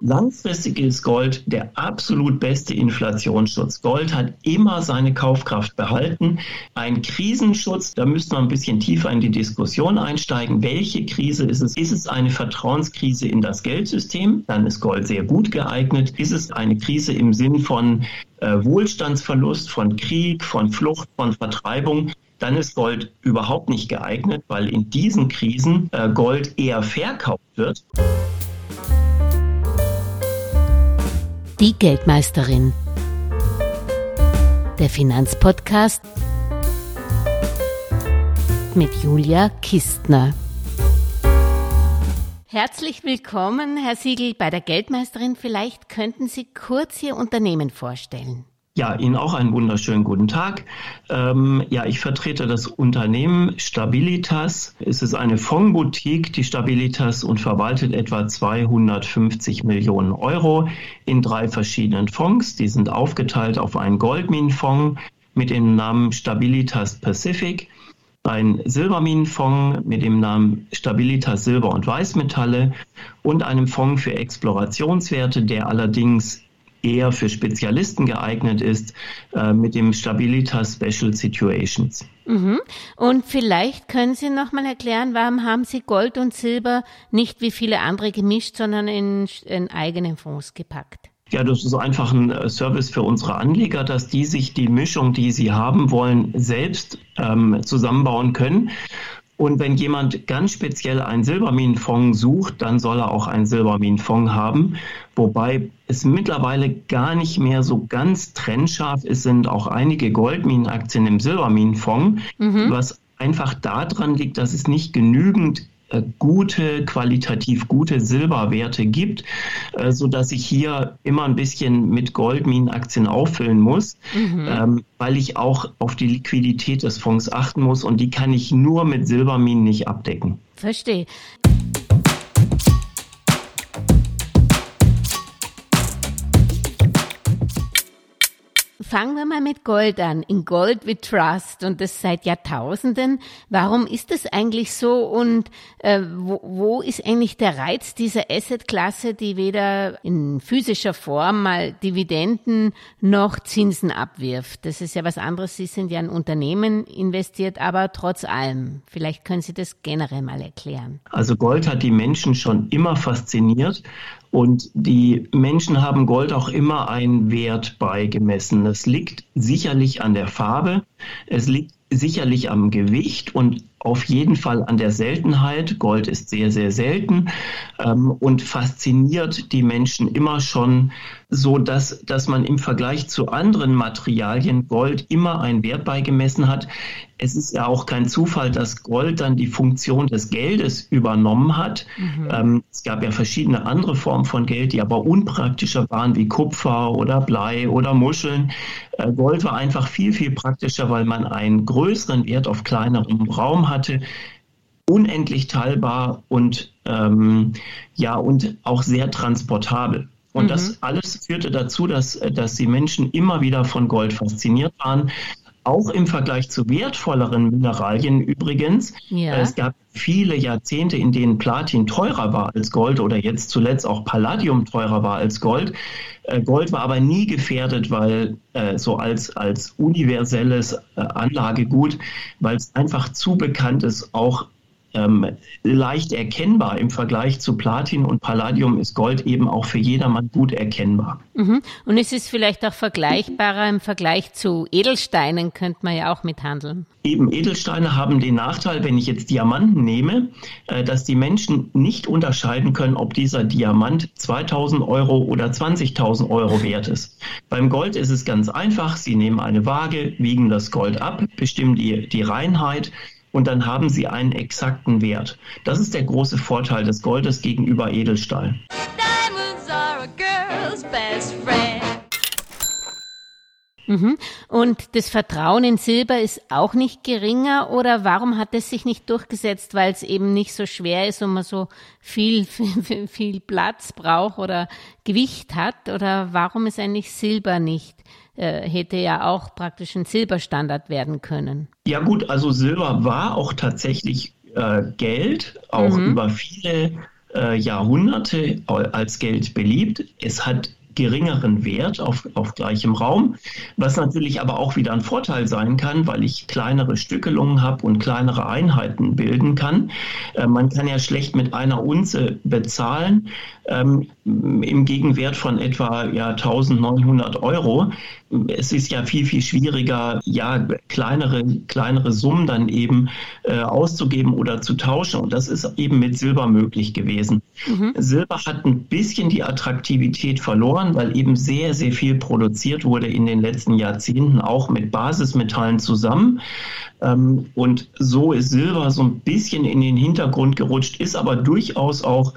Langfristig ist Gold der absolut beste Inflationsschutz. Gold hat immer seine Kaufkraft behalten. Ein Krisenschutz, da müsste man ein bisschen tiefer in die Diskussion einsteigen. Welche Krise ist es? Ist es eine Vertrauenskrise in das Geldsystem? Dann ist Gold sehr gut geeignet. Ist es eine Krise im Sinn von Wohlstandsverlust, von Krieg, von Flucht, von Vertreibung? Dann ist Gold überhaupt nicht geeignet, weil in diesen Krisen Gold eher verkauft wird. Die Geldmeisterin. Der Finanzpodcast mit Julia Kistner. Herzlich willkommen, Herr Siegel, bei der Geldmeisterin. Vielleicht könnten Sie kurz Ihr Unternehmen vorstellen. Ja, Ihnen auch einen wunderschönen guten Tag. Ich vertrete das Unternehmen Stabilitas. Es ist eine Fondsboutique, die Stabilitas, und verwaltet etwa 250 Millionen Euro in 3 verschiedenen Fonds. Die sind aufgeteilt auf einen Goldminenfonds mit dem Namen Stabilitas Pacific, ein Silberminenfonds mit dem Namen Stabilitas Silber- und Weißmetalle und einem Fonds für Explorationswerte, der allerdings eher für Spezialisten geeignet ist, mit dem Stabilitas Special Situations. Und vielleicht können Sie noch mal erklären, warum haben Sie Gold und Silber nicht wie viele andere gemischt, sondern in eigene Fonds gepackt? Ja, das ist einfach ein Service für unsere Anleger, dass die sich die Mischung, die sie haben wollen, selbst zusammenbauen können. Und wenn jemand ganz speziell einen Silberminenfonds sucht, dann soll er auch einen Silberminenfonds haben. Wobei es mittlerweile gar nicht mehr so ganz trennscharf ist, sind auch einige Goldminenaktien im Silberminenfonds, was einfach daran liegt, dass es nicht genügend qualitativ gute Silberwerte gibt, sodass ich hier immer ein bisschen mit Goldminenaktien auffüllen muss, weil ich auch auf die Liquidität des Fonds achten muss, und die kann ich nur mit Silberminen nicht abdecken. Verstehe. Fangen wir mal mit Gold an. In Gold we trust, und das seit Jahrtausenden. Warum ist das eigentlich so, und wo ist eigentlich der Reiz dieser Assetklasse, die weder in physischer Form mal Dividenden noch Zinsen abwirft? Das ist ja was anderes. Sie sind ja in Unternehmen investiert, aber trotz allem. Vielleicht können Sie das generell mal erklären. Also Gold hat die Menschen schon immer fasziniert. Und die Menschen haben Gold auch immer einen Wert beigemessen. Es liegt sicherlich an der Farbe, es liegt sicherlich am Gewicht und auf jeden Fall an der Seltenheit. Gold ist sehr, sehr selten und fasziniert die Menschen immer schon so, dass man im Vergleich zu anderen Materialien Gold immer einen Wert beigemessen hat. Es ist ja auch kein Zufall, dass Gold dann die Funktion des Geldes übernommen hat. Es gab ja verschiedene andere Formen von Geld, die aber unpraktischer waren, wie Kupfer oder Blei oder Muscheln. Gold war einfach viel, viel praktischer, weil man einen größeren Wert auf kleinerem Raum hatte, unendlich teilbar und und auch sehr transportabel. Und das alles führte dazu, dass die Menschen immer wieder von Gold fasziniert waren. Auch im Vergleich zu wertvolleren Mineralien übrigens. Ja. Es gab viele Jahrzehnte, in denen Platin teurer war als Gold oder jetzt zuletzt auch Palladium teurer war als Gold. Gold war aber nie gefährdet, weil so als universelles Anlagegut, weil es einfach zu bekannt ist, auch leicht erkennbar. Im Vergleich zu Platin und Palladium ist Gold eben auch für jedermann gut erkennbar. Und es ist vielleicht auch vergleichbarer im Vergleich zu Edelsteinen, könnte man ja auch mithandeln. Eben, Edelsteine haben den Nachteil, wenn ich jetzt Diamanten nehme, dass die Menschen nicht unterscheiden können, ob dieser Diamant 2.000 Euro oder 20.000 Euro wert ist. Beim Gold ist es ganz einfach. Sie nehmen eine Waage, wiegen das Gold ab, bestimmen die Reinheit, und dann haben Sie einen exakten Wert. Das ist der große Vorteil des Goldes gegenüber Edelstahl. Diamonds are a girl's best friend. Und das Vertrauen in Silber ist auch nicht geringer, oder warum hat es sich nicht durchgesetzt, weil es eben nicht so schwer ist und man so viel Platz braucht oder Gewicht hat, oder warum ist eigentlich Silber nicht? Hätte ja auch praktisch ein Silberstandard werden können. Ja gut, also Silber war auch tatsächlich Geld, auch über viele Jahrhunderte als Geld beliebt. Es hat geringeren Wert auf gleichem Raum, was natürlich aber auch wieder ein Vorteil sein kann, weil ich kleinere Stückelungen habe und kleinere Einheiten bilden kann. Man kann ja schlecht mit einer Unze bezahlen, im Gegenwert von etwa 1.900 Euro. Es ist ja viel, viel schwieriger, kleinere Summen dann eben auszugeben oder zu tauschen. Und das ist eben mit Silber möglich gewesen. Mhm. Silber hat ein bisschen die Attraktivität verloren, weil eben sehr, sehr viel produziert wurde in den letzten Jahrzehnten, auch mit Basismetallen zusammen. Und so ist Silber so ein bisschen in den Hintergrund gerutscht, ist aber durchaus auch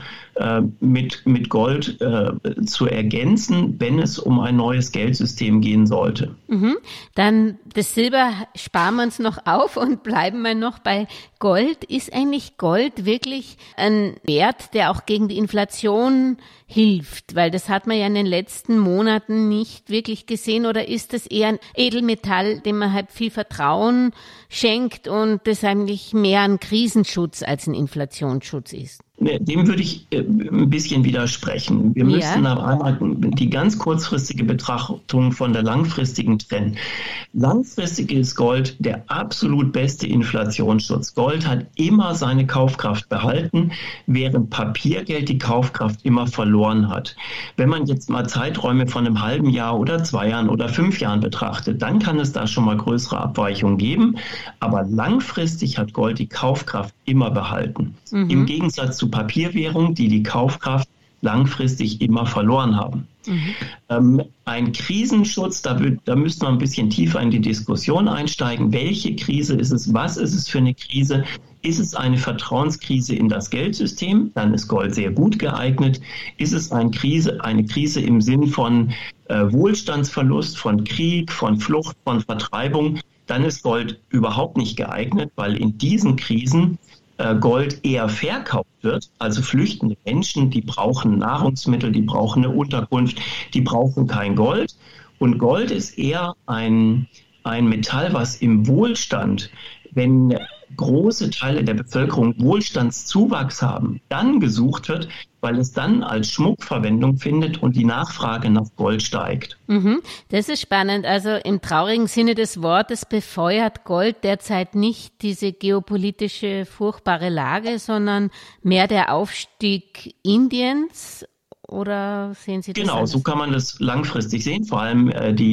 mit Gold zu ergänzen, wenn es um ein neues Geldsystem gehen sollte. Mhm. Dann das Silber sparen wir uns noch auf und bleiben wir noch bei Gold. Ist eigentlich Gold wirklich ein Wert, der auch gegen die Inflation hilft? Weil das hat man ja in den letzten Monaten nicht wirklich gesehen. Oder ist das eher ein Edelmetall, dem man halt viel Vertrauen schenkt und das eigentlich mehr ein Krisenschutz als ein Inflationsschutz ist? Dem würde ich ein bisschen widersprechen. Wir müssen aber einmal die ganz kurzfristige Betrachtung von der langfristigen trennen. Langfristig ist Gold der absolut beste Inflationsschutz. Gold hat immer seine Kaufkraft behalten, während Papiergeld die Kaufkraft immer verloren hat. Wenn man jetzt mal Zeiträume von einem halben Jahr oder 2 Jahren oder 5 Jahren betrachtet, dann kann es da schon mal größere Abweichungen geben. Aber langfristig hat Gold die Kaufkraft immer behalten. Mhm. Im Gegensatz zu Papierwährungen, die Kaufkraft langfristig immer verloren haben. Mhm. Ein Krisenschutz, da müsste man ein bisschen tiefer in die Diskussion einsteigen. Welche Krise ist es? Was ist es für eine Krise? Ist es eine Vertrauenskrise in das Geldsystem? Dann ist Gold sehr gut geeignet. Ist es eine Krise im Sinn von Wohlstandsverlust, von Krieg, von Flucht, von Vertreibung? Dann ist Gold überhaupt nicht geeignet, weil in diesen Krisen Gold eher verkauft wird, also flüchtende Menschen, die brauchen Nahrungsmittel, die brauchen eine Unterkunft, die brauchen kein Gold. Und Gold ist eher ein Metall, was im Wohlstand, wenn große Teile der Bevölkerung Wohlstandszuwachs haben, dann gesucht wird, weil es dann als Schmuckverwendung findet und die Nachfrage nach Gold steigt. Mhm, das ist spannend. Also im traurigen Sinne des Wortes befeuert Gold derzeit nicht diese geopolitische furchtbare Lage, sondern mehr der Aufstieg Indiens. Oder sehen Sie das Genau, anders? So kann man das langfristig sehen. Vor allem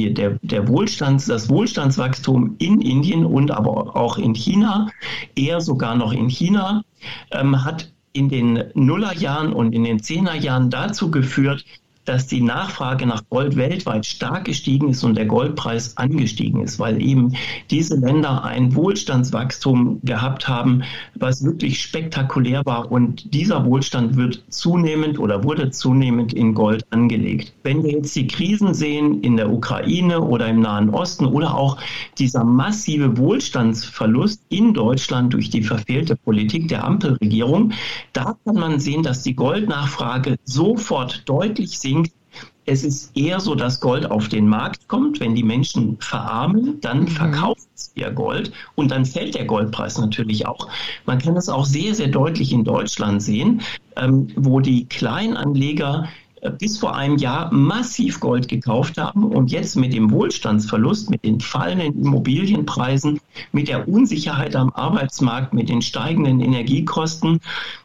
das Wohlstandswachstum in Indien und aber auch in China, eher sogar noch in China, hat in den Nullerjahren und in den 10er-Jahren dazu geführt, dass die Nachfrage nach Gold weltweit stark gestiegen ist und der Goldpreis angestiegen ist, weil eben diese Länder ein Wohlstandswachstum gehabt haben, was wirklich spektakulär war, und dieser Wohlstand wurde zunehmend in Gold angelegt. Wenn wir jetzt die Krisen sehen in der Ukraine oder im Nahen Osten oder auch dieser massive Wohlstandsverlust in Deutschland durch die verfehlte Politik der Ampelregierung, da kann man sehen, dass die Goldnachfrage sofort deutlich sinkt. Es ist eher so, dass Gold auf den Markt kommt. Wenn die Menschen verarmen, dann verkaufen sie ihr Gold und dann fällt der Goldpreis natürlich auch. Man kann es auch sehr, sehr deutlich in Deutschland sehen, wo die Kleinanleger bis vor einem Jahr massiv Gold gekauft haben und jetzt mit dem Wohlstandsverlust, mit den fallenden Immobilienpreisen, mit der Unsicherheit am Arbeitsmarkt, mit den steigenden Energiekosten,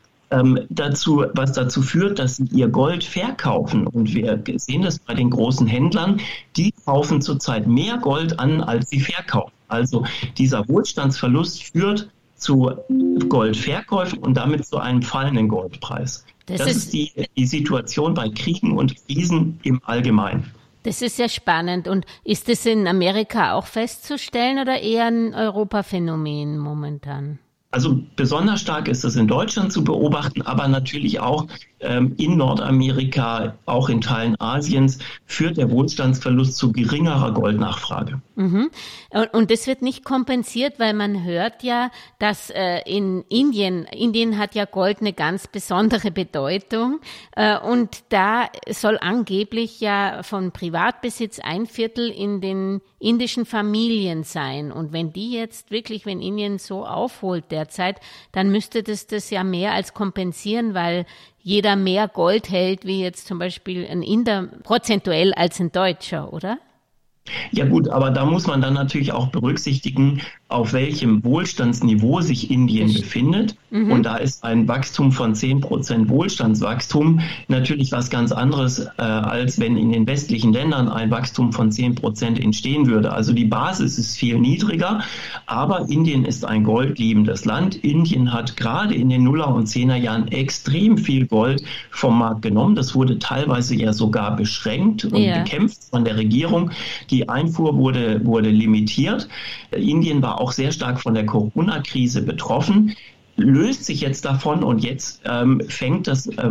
was dazu führt, dass sie ihr Gold verkaufen. Und wir sehen das bei den großen Händlern, die kaufen zurzeit mehr Gold an, als sie verkaufen. Also dieser Wohlstandsverlust führt zu Goldverkäufen und damit zu einem fallenden Goldpreis. Das ist die Situation bei Kriegen und Krisen im Allgemeinen. Das ist ja spannend. Und ist das in Amerika auch festzustellen oder eher ein Europaphänomen momentan? Also besonders stark ist es in Deutschland zu beobachten, aber natürlich auch in Nordamerika, auch in Teilen Asiens, führt der Wohlstandsverlust zu geringerer Goldnachfrage. Mhm. Und das wird nicht kompensiert, weil man hört ja, dass in Indien hat ja Gold eine ganz besondere Bedeutung, und da soll angeblich ja von Privatbesitz 1/4 in den indischen Familien sein. Und wenn Indien so aufholt derzeit, dann müsste das ja mehr als kompensieren, weil jeder mehr Gold hält, wie jetzt zum Beispiel ein Inder prozentuell als ein Deutscher, oder? Ja gut, aber da muss man dann natürlich auch berücksichtigen, auf welchem Wohlstandsniveau sich Indien befindet. Und da ist ein Wachstum von 10% Wohlstandswachstum natürlich was ganz anderes, als wenn in den westlichen Ländern ein Wachstum von 10% entstehen würde. Also die Basis ist viel niedriger, aber Indien ist ein goldliebendes Land. Indien hat gerade in den Nuller- und Zehnerjahren extrem viel Gold vom Markt genommen. Das wurde teilweise ja sogar beschränkt und bekämpft von der Regierung. Die Einfuhr wurde limitiert. Indien war auch sehr stark von der Corona-Krise betroffen, löst sich jetzt davon und jetzt fängt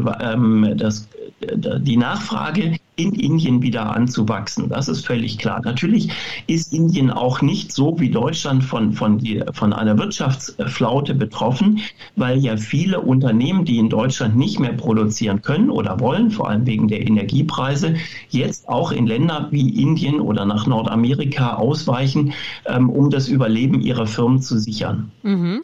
die Nachfrage in Indien wieder an zu wachsen. Das ist völlig klar. Natürlich ist Indien auch nicht so wie Deutschland von einer Wirtschaftsflaute betroffen, weil ja viele Unternehmen, die in Deutschland nicht mehr produzieren können oder wollen, vor allem wegen der Energiepreise, jetzt auch in Länder wie Indien oder nach Nordamerika ausweichen, um das Überleben ihrer Firmen zu sichern. Mhm.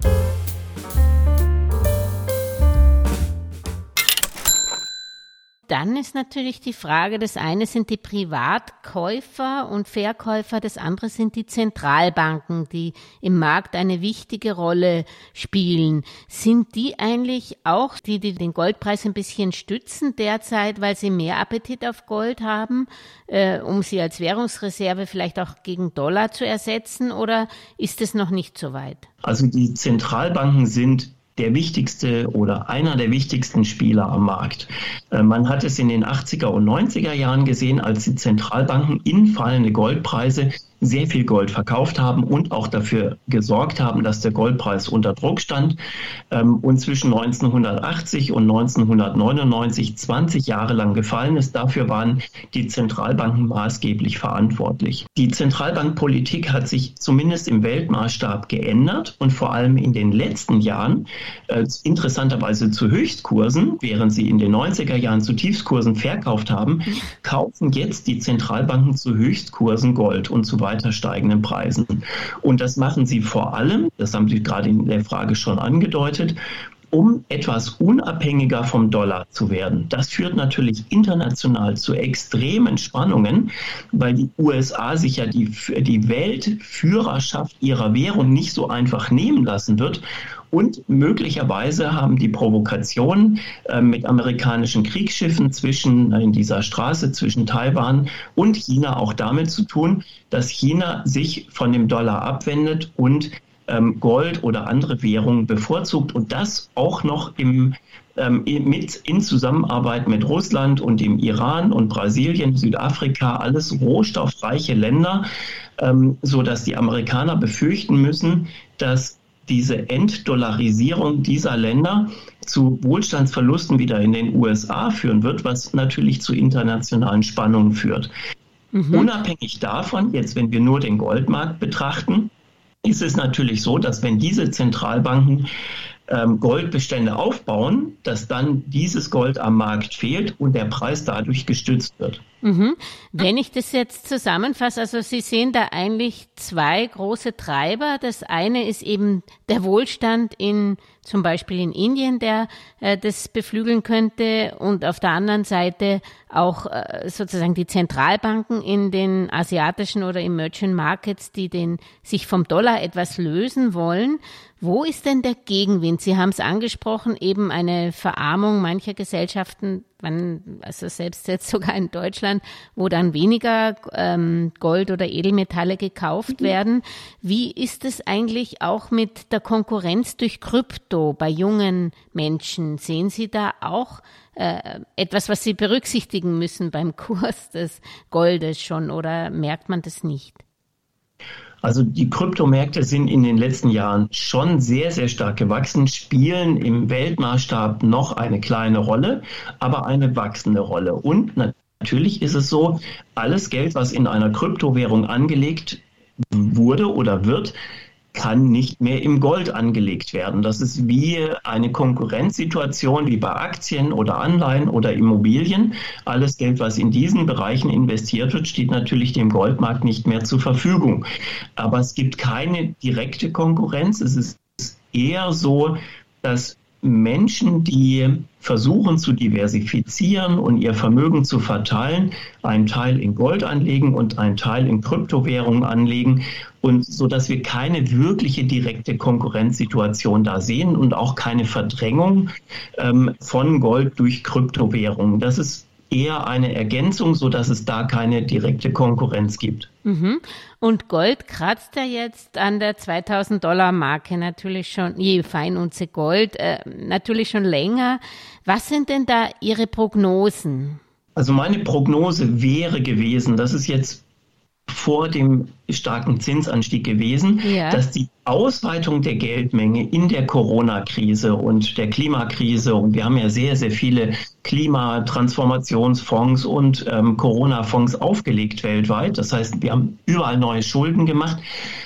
Dann ist natürlich die Frage, das eine sind die Privatkäufer und Verkäufer, das andere sind die Zentralbanken, die im Markt eine wichtige Rolle spielen. Sind die eigentlich auch, die den Goldpreis ein bisschen stützen derzeit, weil sie mehr Appetit auf Gold haben, um sie als Währungsreserve vielleicht auch gegen Dollar zu ersetzen, oder ist es noch nicht so weit? Also die Zentralbanken sind der wichtigste oder einer der wichtigsten Spieler am Markt. Man hat es in den 80er und 90er Jahren gesehen, als die Zentralbanken in fallende Goldpreise sehr viel Gold verkauft haben und auch dafür gesorgt haben, dass der Goldpreis unter Druck stand. Und zwischen 1980 und 1999 20 Jahre lang gefallen ist. Dafür waren die Zentralbanken maßgeblich verantwortlich. Die Zentralbankpolitik hat sich zumindest im Weltmaßstab geändert und vor allem in den letzten Jahren interessanterweise zu Höchstkursen, während sie in den 90er Jahren zu Tiefstkursen verkauft haben, kaufen jetzt die Zentralbanken zu Höchstkursen Gold und zu weiter steigenden Preisen. Und das machen sie vor allem, das haben Sie gerade in der Frage schon angedeutet, um etwas unabhängiger vom Dollar zu werden. Das führt natürlich international zu extremen Spannungen, weil die USA sich ja die Weltführerschaft ihrer Währung nicht so einfach nehmen lassen wird. Und möglicherweise haben die Provokationen mit amerikanischen Kriegsschiffen in dieser Straße zwischen Taiwan und China auch damit zu tun, dass China sich von dem Dollar abwendet und Gold oder andere Währungen bevorzugt und das auch noch in Zusammenarbeit mit Russland und dem Iran und Brasilien, Südafrika, alles rohstoffreiche Länder, so dass die Amerikaner befürchten müssen, dass diese Entdollarisierung dieser Länder zu Wohlstandsverlusten wieder in den USA führen wird, was natürlich zu internationalen Spannungen führt. Unabhängig davon, jetzt wenn wir nur den Goldmarkt betrachten, ist es natürlich so, dass wenn diese Zentralbanken Goldbestände aufbauen, dass dann dieses Gold am Markt fehlt und der Preis dadurch gestützt wird. Wenn ich das jetzt zusammenfasse, also Sie sehen da eigentlich zwei große Treiber. Das eine ist eben der Wohlstand zum Beispiel in Indien, der das beflügeln könnte, und auf der anderen Seite auch sozusagen die Zentralbanken in den asiatischen oder Emerging Markets, die sich vom Dollar etwas lösen wollen. Wo ist denn der Gegenwind? Sie haben es angesprochen, eben eine Verarmung mancher Gesellschaften, also selbst jetzt sogar in Deutschland, wo dann weniger Gold oder Edelmetalle gekauft werden. Wie ist es eigentlich auch mit der Konkurrenz durch Krypto bei jungen Menschen? Sehen Sie da auch etwas, was Sie berücksichtigen müssen beim Kurs des Goldes schon, oder merkt man das nicht? Also die Kryptomärkte sind in den letzten Jahren schon sehr, sehr stark gewachsen, spielen im Weltmaßstab noch eine kleine Rolle, aber eine wachsende Rolle. Und natürlich ist es so, alles Geld, was in einer Kryptowährung angelegt wurde oder wird, kann nicht mehr im Gold angelegt werden. Das ist wie eine Konkurrenzsituation wie bei Aktien oder Anleihen oder Immobilien. Alles Geld, was in diesen Bereichen investiert wird, steht natürlich dem Goldmarkt nicht mehr zur Verfügung. Aber es gibt keine direkte Konkurrenz. Es ist eher so, dass Menschen, die versuchen zu diversifizieren und ihr Vermögen zu verteilen, einen Teil in Gold anlegen und einen Teil in Kryptowährungen anlegen, und so dass wir keine wirkliche direkte Konkurrenzsituation da sehen und auch keine Verdrängung von Gold durch Kryptowährungen. Das ist eher eine Ergänzung, so dass es da keine direkte Konkurrenz gibt. Mhm. Und Gold kratzt ja jetzt an der $2.000-Marke natürlich schon, je Feinunze Gold, natürlich schon länger. Was sind denn da Ihre Prognosen? Also meine Prognose wäre gewesen, das ist jetzt vor dem starken Zinsanstieg gewesen, dass die Ausweitung der Geldmenge in der Corona-Krise und der Klimakrise, und wir haben ja sehr, sehr viele Klimatransformationsfonds und Corona-Fonds aufgelegt weltweit. Das heißt, wir haben überall neue Schulden gemacht.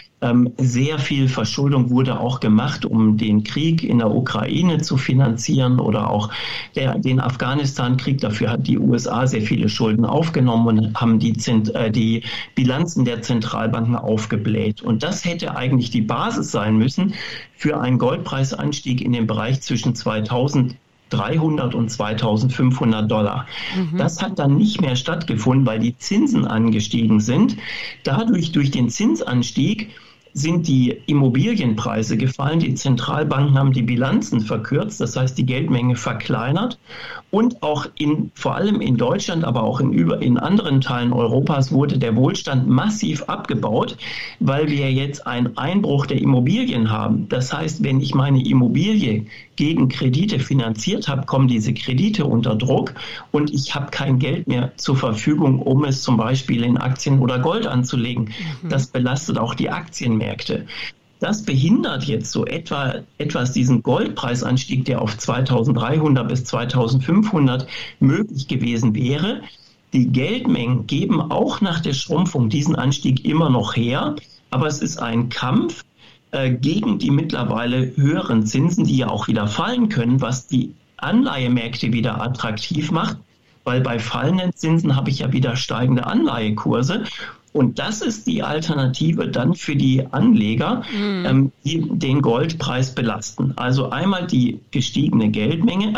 Sehr viel Verschuldung wurde auch gemacht, um den Krieg in der Ukraine zu finanzieren oder auch den Afghanistan-Krieg. Dafür hat die USA sehr viele Schulden aufgenommen und haben die Bilanzen der Zentralbanken aufgebläht. Und das hätte eigentlich die Basis sein müssen für einen Goldpreisanstieg in dem Bereich zwischen 2.300 und $2.500. Das hat dann nicht mehr stattgefunden, weil die Zinsen angestiegen sind. Dadurch, durch den Zinsanstieg, sind die Immobilienpreise gefallen. Die Zentralbanken haben die Bilanzen verkürzt, das heißt die Geldmenge verkleinert. Und auch vor allem in Deutschland, aber auch in anderen Teilen Europas wurde der Wohlstand massiv abgebaut, weil wir jetzt einen Einbruch der Immobilien haben. Das heißt, wenn ich meine Immobilie gegen Kredite finanziert habe, kommen diese Kredite unter Druck und ich habe kein Geld mehr zur Verfügung, um es zum Beispiel in Aktien oder Gold anzulegen. Das belastet auch die Aktienmärkte. Das behindert jetzt so etwas diesen Goldpreisanstieg, der auf 2.300 bis 2.500 möglich gewesen wäre. Die Geldmengen geben auch nach der Schrumpfung diesen Anstieg immer noch her, aber es ist ein Kampf gegen die mittlerweile höheren Zinsen, die ja auch wieder fallen können, was die Anleihemärkte wieder attraktiv macht, weil bei fallenden Zinsen habe ich ja wieder steigende Anleihekurse. Und das ist die Alternative dann für die Anleger, die den Goldpreis belasten. Also einmal die gestiegene Geldmenge,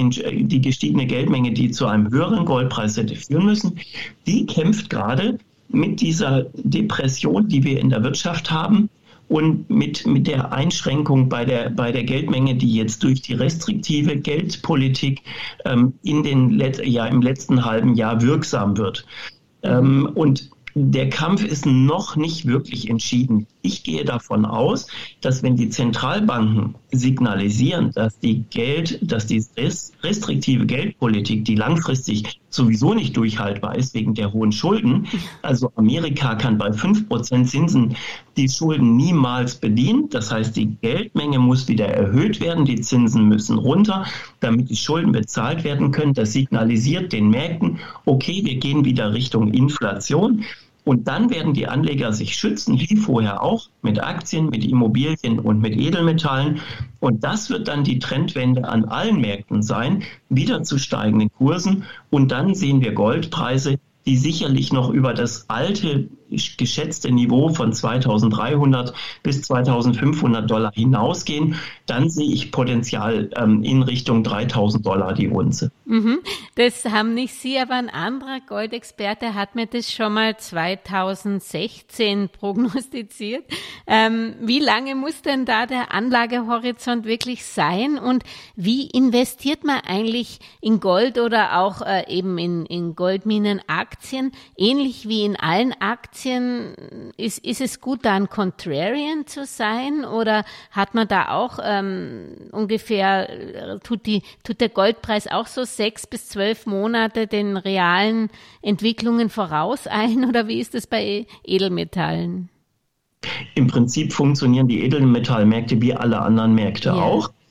die zu einem höheren Goldpreis hätte führen müssen, die kämpft gerade mit dieser Depression, die wir in der Wirtschaft haben, und mit der Einschränkung bei der Geldmenge, die jetzt durch die restriktive Geldpolitik im letzten halben Jahr wirksam wird. Und der Kampf ist noch nicht wirklich entschieden. Ich gehe davon aus, dass wenn die Zentralbanken signalisieren, dass die restriktive Geldpolitik, die langfristig sowieso nicht durchhaltbar ist wegen der hohen Schulden, also Amerika kann bei 5% Zinsen die Schulden niemals bedienen. Das heißt, die Geldmenge muss wieder erhöht werden, die Zinsen müssen runter, damit die Schulden bezahlt werden können. Das signalisiert den Märkten, okay, wir gehen wieder Richtung Inflation. Und dann werden die Anleger sich schützen, wie vorher auch, mit Aktien, mit Immobilien und mit Edelmetallen. Und das wird dann die Trendwende an allen Märkten sein, wieder zu steigenden Kursen. Und dann sehen wir Goldpreise, die sicherlich noch über das alte geschätzte Niveau von 2.300 bis 2.500 Dollar hinausgehen, dann sehe ich Potenzial in Richtung $3.000 die Unze. Das haben nicht Sie, aber ein anderer Goldexperte hat mir das schon mal 2016 prognostiziert. Wie lange muss denn da der Anlagehorizont wirklich sein und wie investiert man eigentlich in Gold oder auch eben in Goldminenaktien, ähnlich wie in allen Aktien? Ist es gut, da ein Contrarian zu sein oder hat man da auch ungefähr, tut der Goldpreis auch so 6 bis 12 Monate den realen Entwicklungen voraus ein oder wie ist es bei Edelmetallen? Im Prinzip funktionieren die Edelmetallmärkte wie alle anderen Märkte auch.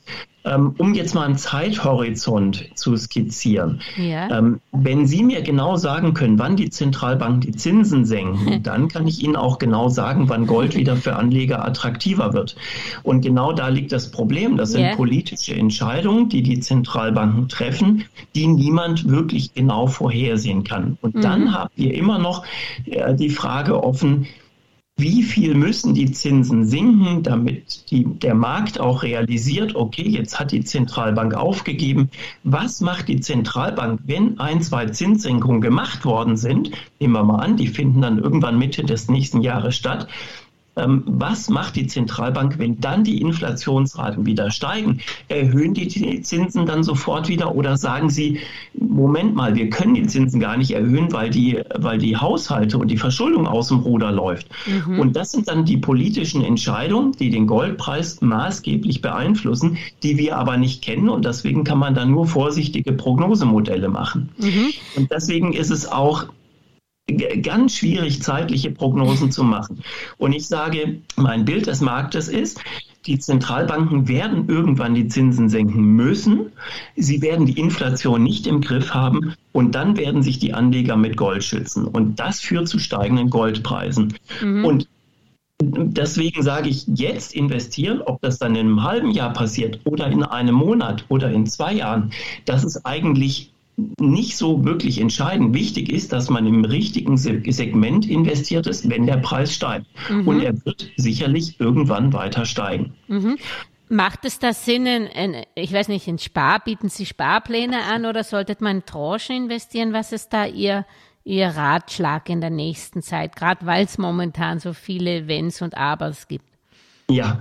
Um jetzt mal einen Zeithorizont zu skizzieren. Ja. Wenn Sie mir genau sagen können, wann die Zentralbanken die Zinsen senken, dann kann ich Ihnen auch genau sagen, wann Gold wieder für Anleger attraktiver wird. Und genau da liegt das Problem. Das sind politische Entscheidungen, die die Zentralbanken treffen, die niemand wirklich genau vorhersehen kann. Und dann haben wir immer noch die Frage offen, wie viel müssen die Zinsen sinken, damit der Markt auch realisiert, okay, jetzt hat die Zentralbank aufgegeben. Was macht die Zentralbank, wenn 1, 2 Zinssenkungen gemacht worden sind? Nehmen wir mal an, die finden dann irgendwann Mitte des nächsten Jahres statt. Was macht die Zentralbank, wenn dann die Inflationsraten wieder steigen? Erhöhen die Zinsen dann sofort wieder oder sagen sie, Moment mal, wir können die Zinsen gar nicht erhöhen, weil die Haushalte und die Verschuldung aus dem Ruder läuft. Und das sind dann die politischen Entscheidungen, die den Goldpreis maßgeblich beeinflussen, die wir aber nicht kennen. Und deswegen kann man dann nur vorsichtige Prognosemodelle machen. Und deswegen ist es auch ganz schwierig, zeitliche Prognosen zu machen. Und ich sage, mein Bild des Marktes ist, die Zentralbanken werden irgendwann die Zinsen senken müssen. Sie werden die Inflation nicht im Griff haben und dann werden sich die Anleger mit Gold schützen. Und das führt zu steigenden Goldpreisen. Und deswegen sage ich, jetzt investieren, ob das dann in einem halben Jahr passiert oder in einem Monat oder in 2 Jahren, das ist eigentlich nicht so wirklich entscheidend. Wichtig ist, dass man im richtigen Segment investiert ist, wenn der Preis steigt. Und er wird sicherlich irgendwann weiter steigen. Macht es da Sinn, ich weiß nicht, bieten Sie Sparpläne an oder sollte man in Tranchen investieren? Was ist da Ihr Ratschlag in der nächsten Zeit, gerade weil es momentan so viele Wenns und Abers gibt? Ja,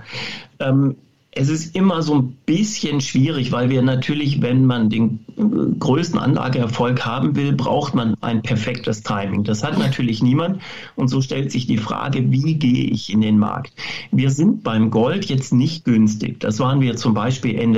es ist immer so ein bisschen schwierig, weil wir natürlich, wenn man den größten Anlageerfolg haben will, braucht man ein perfektes Timing. Das hat natürlich niemand. Und so stellt sich die Frage, wie gehe ich in den Markt? Wir sind beim Gold jetzt nicht günstig. Das waren wir zum Beispiel Ende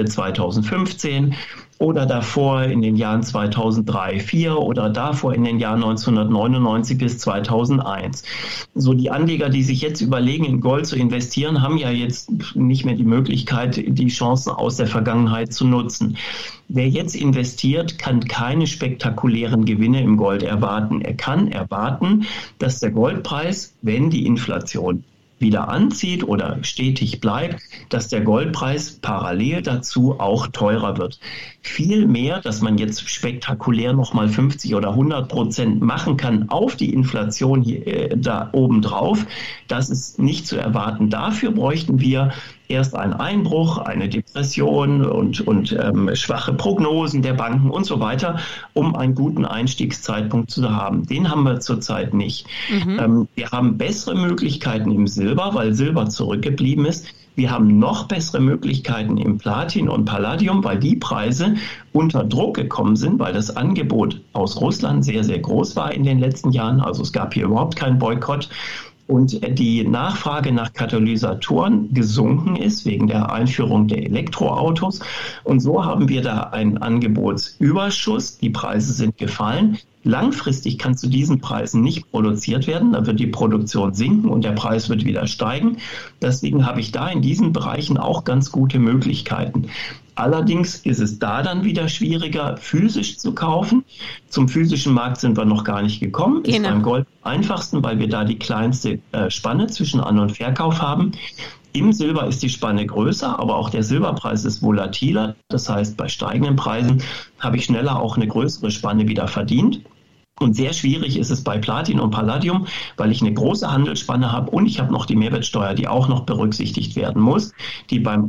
2015. Oder davor in den Jahren 2003, 2004 oder davor in den Jahren 1999 bis 2001. So die Anleger, die sich jetzt überlegen, in Gold zu investieren, haben ja jetzt nicht mehr die Möglichkeit, die Chancen aus der Vergangenheit zu nutzen. Wer jetzt investiert, kann keine spektakulären Gewinne im Gold erwarten. Er kann erwarten, dass der Goldpreis, wenn die Inflation wieder anzieht oder stetig bleibt, dass der Goldpreis parallel dazu auch teurer wird. Viel mehr, dass man jetzt spektakulär nochmal 50 oder 100% machen kann auf die Inflation hier, da oben drauf, das ist nicht zu erwarten. Dafür bräuchten wir erst einen Einbruch, eine Depression und schwache Prognosen der Banken und so weiter, um einen guten Einstiegszeitpunkt zu haben. Den haben wir zurzeit nicht. Wir haben bessere Möglichkeiten im Silber, weil Silber zurückgeblieben ist. Wir haben noch bessere Möglichkeiten im Platin und Palladium, weil die Preise unter Druck gekommen sind, weil das Angebot aus Russland sehr, sehr groß war in den letzten Jahren. Also es gab hier überhaupt keinen Boykott. Und die Nachfrage nach Katalysatoren gesunken ist wegen der Einführung der Elektroautos. Und so haben wir da einen Angebotsüberschuss. Die Preise sind gefallen. Langfristig kann zu diesen Preisen nicht produziert werden. Da wird die Produktion sinken und der Preis wird wieder steigen. Deswegen habe ich da in diesen Bereichen auch ganz gute Möglichkeiten. Allerdings ist es da dann wieder schwieriger, physisch zu kaufen. Zum physischen Markt sind wir noch gar nicht gekommen. Ist beim Gold am einfachsten, weil wir da die kleinste Spanne zwischen An- und Verkauf haben. Im Silber ist die Spanne größer, aber auch der Silberpreis ist volatiler. Das heißt, bei steigenden Preisen habe ich schneller auch eine größere Spanne wieder verdient. Und sehr schwierig ist es bei Platin und Palladium, weil ich eine große Handelsspanne habe und ich habe noch die Mehrwertsteuer, die auch noch berücksichtigt werden muss, die beim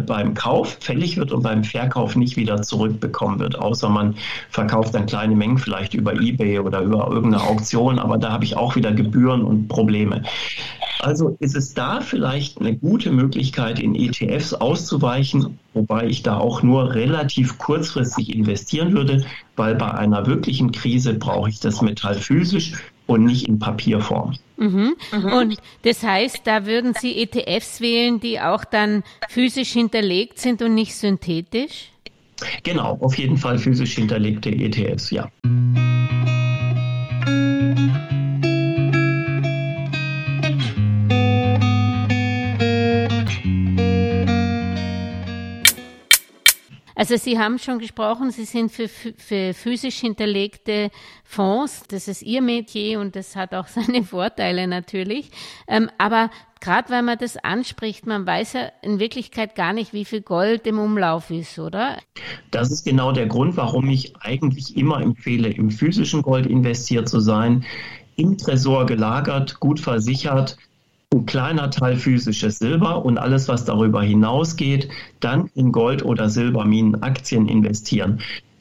Kauf fällig wird und beim Verkauf nicht wieder zurückbekommen wird, außer man verkauft dann kleine Mengen vielleicht über eBay oder über irgendeine Auktion, aber da habe ich auch wieder Gebühren und Probleme. Also ist es da vielleicht eine gute Möglichkeit, in ETFs auszuweichen, wobei ich da auch nur relativ kurzfristig investieren würde, weil bei einer wirklichen Krise brauche ich das Metall physisch und nicht in Papierform. Und das heißt, da würden Sie ETFs wählen, die auch dann physisch hinterlegt sind und nicht synthetisch? Genau, auf jeden Fall physisch hinterlegte ETFs, ja. Also Sie haben schon gesprochen, Sie sind für physisch hinterlegte Fonds, das ist Ihr Metier und das hat auch seine Vorteile natürlich. Aber gerade weil man das anspricht, man weiß ja in Wirklichkeit gar nicht, wie viel Gold im Umlauf ist, oder? Das ist genau der Grund, warum ich eigentlich immer empfehle, im physischen Gold investiert zu sein, im Tresor gelagert, gut versichert, ein kleiner Teil physisches Silber und alles, was darüber hinausgeht, dann in Gold- oder Silberminenaktien investieren.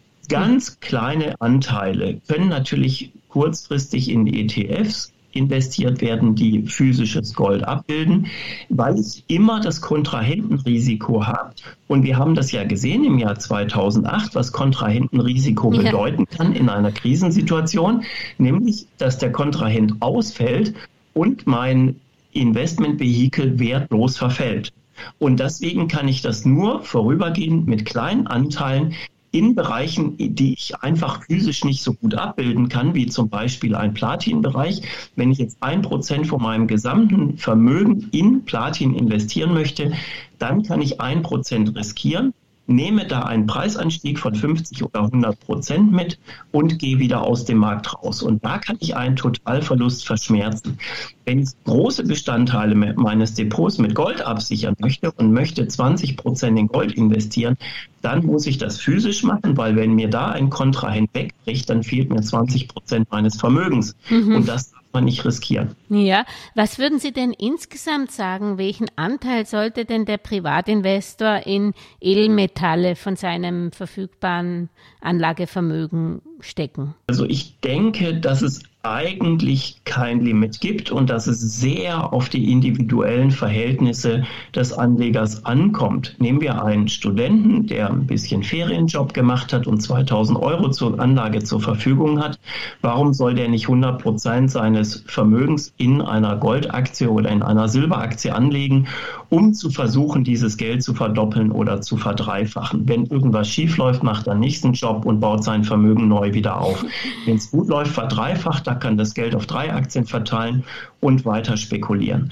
Ganz kleine Anteile können natürlich kurzfristig in ETFs investiert werden, die physisches Gold abbilden, weil ich immer das Kontrahentenrisiko habe. Und wir haben das ja gesehen im Jahr 2008, was Kontrahentenrisiko bedeuten kann in einer Krisensituation, nämlich, dass der Kontrahent ausfällt und mein Investmentvehikel wertlos verfällt. Und deswegen kann ich das nur vorübergehend mit kleinen Anteilen in Bereichen, die ich einfach physisch nicht so gut abbilden kann, wie zum Beispiel ein Platinbereich. Wenn ich jetzt 1% von meinem gesamten Vermögen in Platin investieren möchte, dann kann ich 1% riskieren, nehme da einen Preisanstieg von 50 oder 100% mit und gehe wieder aus dem Markt raus. Und da kann ich einen Totalverlust verschmerzen. Wenn ich große Bestandteile meines Depots mit Gold absichern möchte und möchte 20% in Gold investieren, dann muss ich das physisch machen, weil wenn mir da ein Kontrahent wegbricht, dann fehlt mir 20% meines Vermögens. Und das darf man nicht riskieren. Ja, was würden Sie denn insgesamt sagen, welchen Anteil sollte denn der Privatinvestor in Edelmetalle von seinem verfügbaren Anlagevermögen stecken? Also ich denke, dass es eigentlich kein Limit gibt und dass es sehr auf die individuellen Verhältnisse des Anlegers ankommt. Nehmen wir einen Studenten, der ein bisschen Ferienjob gemacht hat und 2.000 Euro zur Anlage zur Verfügung hat. Warum soll der nicht 100% seines Vermögens in einer Goldaktie oder in einer Silberaktie anlegen, um zu versuchen, dieses Geld zu verdoppeln oder zu verdreifachen? Wenn irgendwas schief läuft, macht er einen nächsten Job und baut sein Vermögen neu wieder auf. Wenn es gut läuft, verdreifacht, kann das Geld auf 3 Aktien verteilen und weiter spekulieren.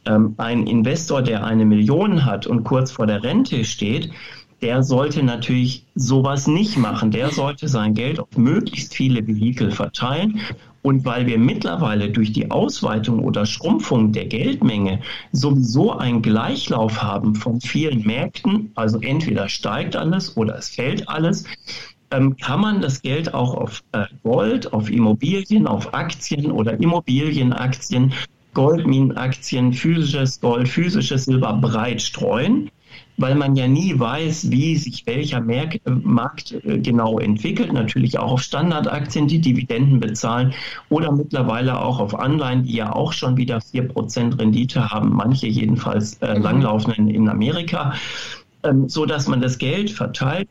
Ein Investor, der 1 Million hat und kurz vor der Rente steht, der sollte natürlich sowas nicht machen. Der sollte sein Geld auf möglichst viele Vehikel verteilen. Und weil wir mittlerweile durch die Ausweitung oder Schrumpfung der Geldmenge sowieso einen Gleichlauf haben von vielen Märkten, also entweder steigt alles oder es fällt alles, kann man das Geld auch auf Gold, auf Immobilien, auf Aktien oder Immobilienaktien, Goldminenaktien, physisches Gold, physisches Silber breit streuen, weil man ja nie weiß, wie sich welcher Markt genau entwickelt. Natürlich auch auf Standardaktien, die Dividenden bezahlen oder mittlerweile auch auf Anleihen, die ja auch schon wieder 4% Rendite haben, manche jedenfalls langlaufenden in Amerika. So dass man das Geld verteilt,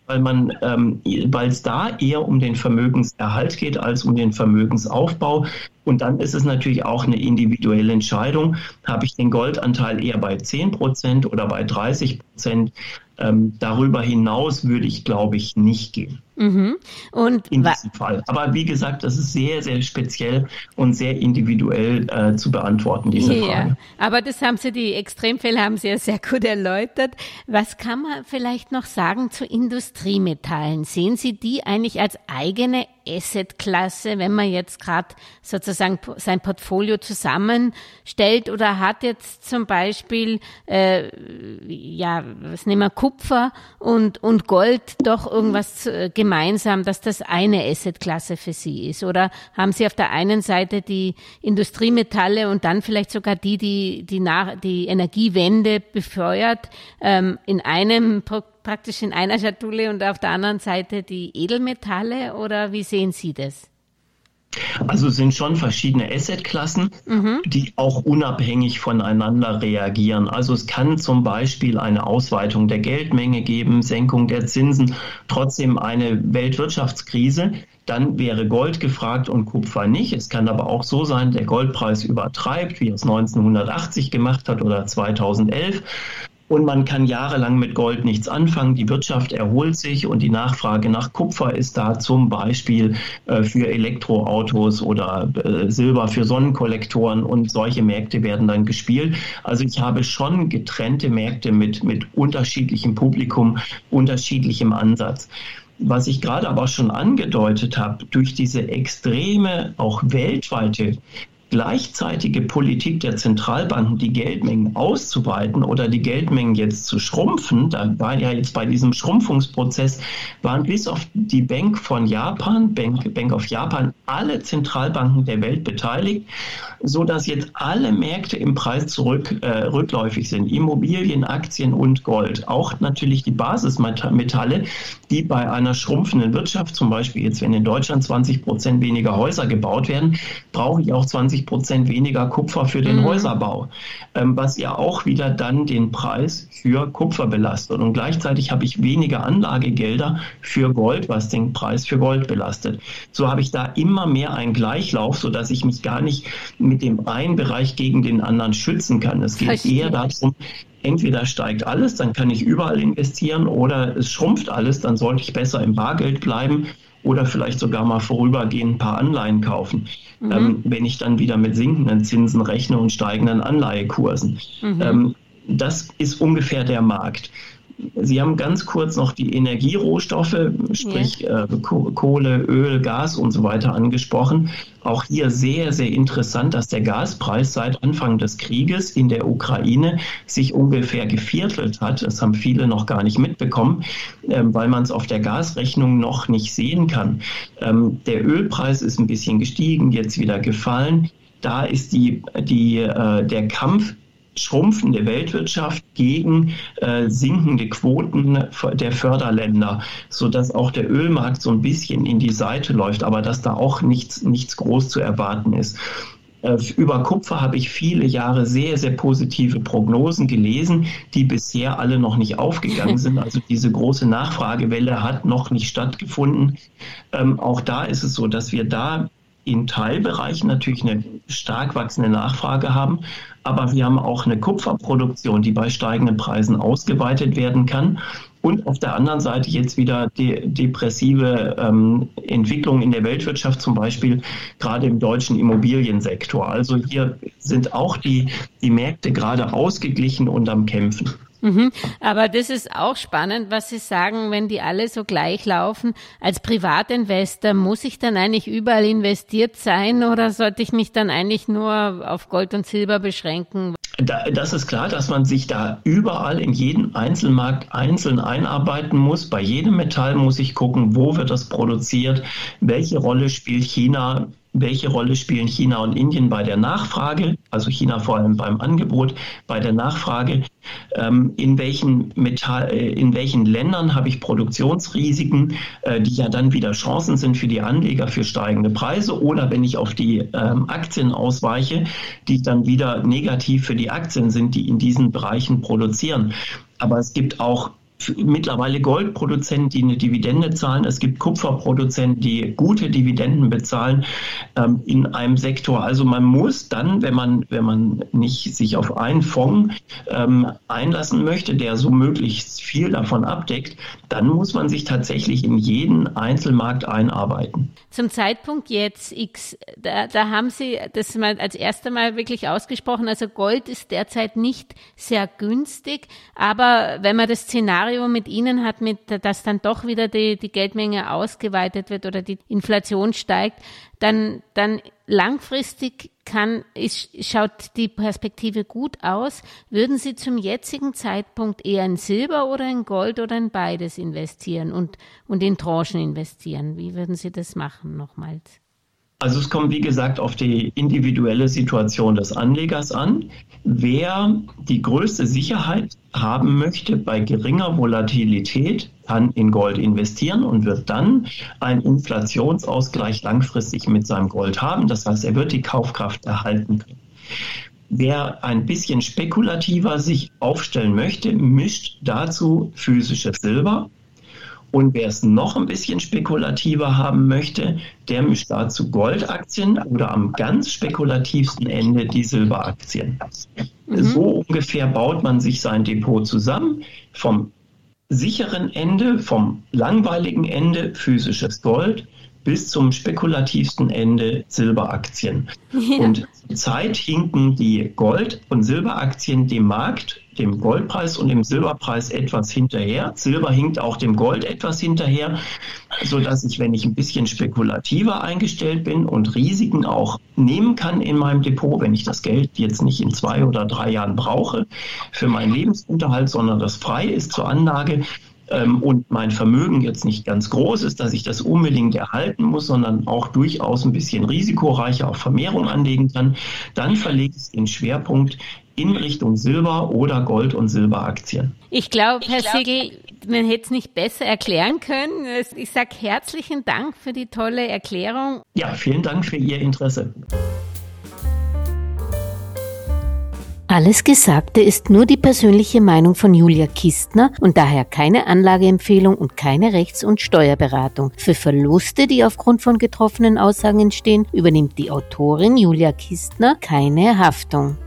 weil es da eher um den Vermögenserhalt geht als um den Vermögensaufbau. Und dann ist es natürlich auch eine individuelle Entscheidung. Habe ich den Goldanteil eher bei 10% oder bei 30%? Darüber hinaus würde ich, glaube ich, nicht gehen. Und in diesem Fall. Aber wie gesagt, das ist sehr, sehr speziell und sehr individuell zu beantworten, diese Frage. Aber die Extremfälle haben Sie ja sehr gut erläutert. Was kann man vielleicht noch sagen zu Industriemetallen? Sehen Sie die eigentlich als eigene Assetklasse, wenn man jetzt gerade sozusagen sein Portfolio zusammenstellt oder hat jetzt zum Beispiel, was nehmen wir, Kupfer und Gold doch irgendwas gemeinsam, dass das eine Assetklasse für Sie ist? Oder haben Sie auf der einen Seite die Industriemetalle und dann vielleicht sogar die Energiewende befeuert, praktisch in einer Schatulle und auf der anderen Seite die Edelmetalle, oder wie sehen Sie das? Also es sind schon verschiedene Assetklassen, die auch unabhängig voneinander reagieren. Also es kann zum Beispiel eine Ausweitung der Geldmenge geben, Senkung der Zinsen, trotzdem eine Weltwirtschaftskrise. Dann wäre Gold gefragt und Kupfer nicht. Es kann aber auch so sein, der Goldpreis übertreibt, wie er es 1980 gemacht hat oder 2011. Und man kann jahrelang mit Gold nichts anfangen. Die Wirtschaft erholt sich und die Nachfrage nach Kupfer ist da, zum Beispiel für Elektroautos oder Silber für Sonnenkollektoren, und solche Märkte werden dann gespielt. Also ich habe schon getrennte Märkte mit unterschiedlichem Publikum, unterschiedlichem Ansatz. Was ich gerade aber schon angedeutet habe, durch diese extreme, auch weltweite gleichzeitige Politik der Zentralbanken, die Geldmengen auszuweiten oder die Geldmengen jetzt zu schrumpfen, da war ja jetzt bei diesem Schrumpfungsprozess, waren bis auf die Bank of Japan, alle Zentralbanken der Welt beteiligt, so dass jetzt alle Märkte im Preis rückläufig sind. Immobilien, Aktien und Gold. Auch natürlich die Basismetalle, die bei einer schrumpfenden Wirtschaft, zum Beispiel jetzt, wenn in Deutschland 20% weniger Häuser gebaut werden, brauche ich auch 20% weniger Kupfer für den Häuserbau, was ja auch wieder dann den Preis für Kupfer belastet. Und gleichzeitig habe ich weniger Anlagegelder für Gold, was den Preis für Gold belastet. So habe ich da immer mehr einen Gleichlauf, sodass ich mich gar nicht mit dem einen Bereich gegen den anderen schützen kann. Es geht eher darum, entweder steigt alles, dann kann ich überall investieren, oder es schrumpft alles, dann sollte ich besser im Bargeld bleiben oder vielleicht sogar mal vorübergehend ein paar Anleihen kaufen, wenn ich dann wieder mit sinkenden Zinsen rechne und steigenden Anleihekursen. Das ist ungefähr der Markt. Sie haben ganz kurz noch die Energierohstoffe, sprich Kohle, Öl, Gas und so weiter angesprochen. Auch hier sehr, sehr interessant, dass der Gaspreis seit Anfang des Krieges in der Ukraine sich ungefähr geviertelt hat. Das haben viele noch gar nicht mitbekommen, weil man es auf der Gasrechnung noch nicht sehen kann. Der Ölpreis ist ein bisschen gestiegen, jetzt wieder gefallen. Da ist der Kampf schrumpfende Weltwirtschaft gegen sinkende Quoten der Förderländer, sodass auch der Ölmarkt so ein bisschen in die Seite läuft, aber dass da auch nichts groß zu erwarten ist. Über Kupfer habe ich viele Jahre sehr, sehr positive Prognosen gelesen, die bisher alle noch nicht aufgegangen sind. Also diese große Nachfragewelle hat noch nicht stattgefunden. Auch da ist es so, dass wir da in Teilbereichen natürlich eine stark wachsende Nachfrage haben, aber wir haben auch eine Kupferproduktion, die bei steigenden Preisen ausgeweitet werden kann. Und auf der anderen Seite jetzt wieder depressive Entwicklungen in der Weltwirtschaft, zum Beispiel gerade im deutschen Immobiliensektor. Also hier sind auch die Märkte gerade ausgeglichen und am Kämpfen. Aber das ist auch spannend, was Sie sagen, wenn die alle so gleich laufen. Als Privatinvestor muss ich dann eigentlich überall investiert sein, oder sollte ich mich dann eigentlich nur auf Gold und Silber beschränken? Das ist klar, dass man sich da überall in jeden Einzelmarkt einzeln einarbeiten muss. Bei jedem Metall muss ich gucken, wo wird das produziert, welche Rolle spielt China, welche Rolle spielen China und Indien bei der Nachfrage, also China vor allem beim Angebot, bei der Nachfrage, in welchen Ländern habe ich Produktionsrisiken, die ja dann wieder Chancen sind für die Anleger für steigende Preise, oder wenn ich auf die Aktien ausweiche, die dann wieder negativ für die Aktien sind, die in diesen Bereichen produzieren. Aber es gibt auch mittlerweile Goldproduzenten, die eine Dividende zahlen. Es gibt Kupferproduzenten, die gute Dividenden bezahlen in einem Sektor. Also man muss dann, wenn man nicht sich auf einen Fonds einlassen möchte, der so möglichst viel davon abdeckt, dann muss man sich tatsächlich in jeden Einzelmarkt einarbeiten. Zum Zeitpunkt jetzt X, da haben Sie das mal als erstes Mal wirklich ausgesprochen. Also Gold ist derzeit nicht sehr günstig, aber wenn man das Szenario mit Ihnen hat, dass dann doch wieder die Geldmenge ausgeweitet wird oder die Inflation steigt, dann langfristig schaut die Perspektive gut aus. Würden Sie zum jetzigen Zeitpunkt eher in Silber oder in Gold oder in beides investieren und in Tranchen investieren? Wie würden Sie das machen nochmals? Also es kommt, wie gesagt, auf die individuelle Situation des Anlegers an. Wer die größte Sicherheit haben möchte bei geringer Volatilität, kann in Gold investieren und wird dann einen Inflationsausgleich langfristig mit seinem Gold haben. Das heißt, er wird die Kaufkraft erhalten können. Wer ein bisschen spekulativer sich aufstellen möchte, mischt dazu physisches Silber Und wer es noch ein bisschen spekulativer haben möchte, der mischt dazu Goldaktien oder am ganz spekulativsten Ende die Silberaktien. So ungefähr baut man sich sein Depot zusammen. Vom sicheren Ende, vom langweiligen Ende physisches Gold bis zum spekulativsten Ende Silberaktien. Ja. Und zurzeit hinken die Gold- und Silberaktien dem Markt, dem Goldpreis und dem Silberpreis etwas hinterher. Silber hinkt auch dem Gold etwas hinterher, sodass ich, wenn ich ein bisschen spekulativer eingestellt bin und Risiken auch nehmen kann in meinem Depot, wenn ich das Geld jetzt nicht in 2 oder 3 Jahren brauche für meinen Lebensunterhalt, sondern das frei ist zur Anlage, und mein Vermögen jetzt nicht ganz groß ist, dass ich das unbedingt erhalten muss, sondern auch durchaus ein bisschen risikoreicher auf Vermehrung anlegen kann, dann verlege ich den Schwerpunkt in Richtung Silber oder Gold- und Silberaktien. Ich glaube, Herr Siegel, man hätte es nicht besser erklären können. Ich sage herzlichen Dank für die tolle Erklärung. Ja, vielen Dank für Ihr Interesse. Alles Gesagte ist nur die persönliche Meinung von Julia Kistner und daher keine Anlageempfehlung und keine Rechts- und Steuerberatung. Für Verluste, die aufgrund von getroffenen Aussagen entstehen, übernimmt die Autorin Julia Kistner keine Haftung.